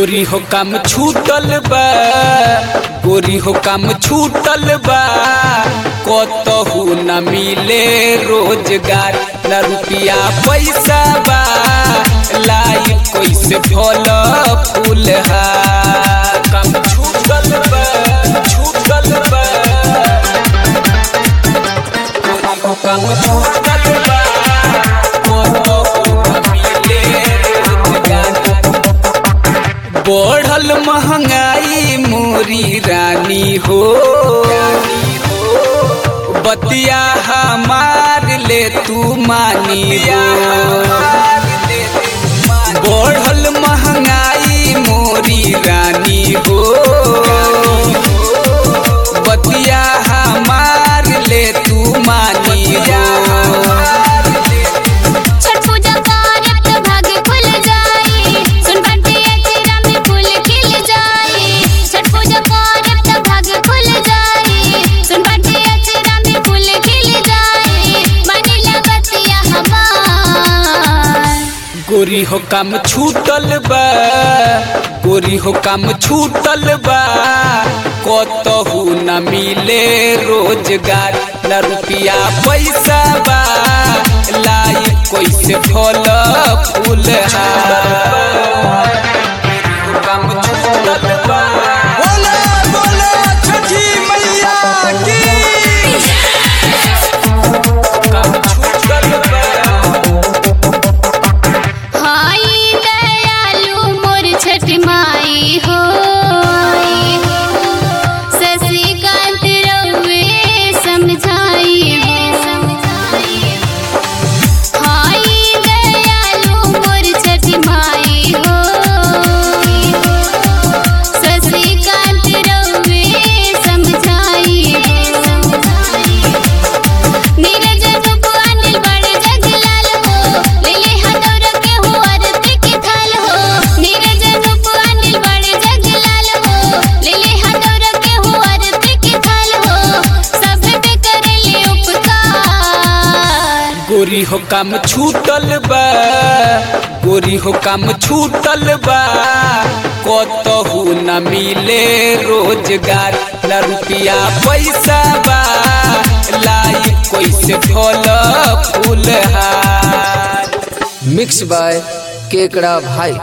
गोरी हो काम छूटल बा, गोरी हो काम छूटल बा, कतहू न मिले रोजगार, न रुपया पैसा बा, लाई कैसे फल फूल हा। काम छूटल बा, छूटल बा, गोरी हो काम छूटल बा, बढ़ल महंगाई मोरी रानी हो, बतिया हमार ले तू मानी हो। बढ़ल महंगाई मोरी रानी हो, बतिया हमार ले तू मानी हो। गोरी हो काम छूटल बा, गोरी हो काम छूटल बा, कतहू न मिले रोजगार, न रुपया पैसा बा, लाई कैसे फल फूल हा। काम छूटल बा, बोले बोले छठी मैया की। काम छूटल बा, माई हो शशिकांत रउवे समझाई हो। हाय दयालु मोर छठी माई हो शशिकांत रउवे समझाई हो। नीरज रूप अनिल बड़ जगलाल हो, ले ले हदौर के हो आरती के थाल हो। नीरज रूप अनिल बड़ जगलाल हो, ले ले हदौर के हो आरती के थाल हो। सब पे करेले उपकार। गोरी हो काम छूटल बा, गोरी हो काम छूटल बा, कतहू न मिले रोजगार, न रुपया पैसा बा, लाई कैसे फल फूल हा। मिक्स बाय केकड़ा भाई।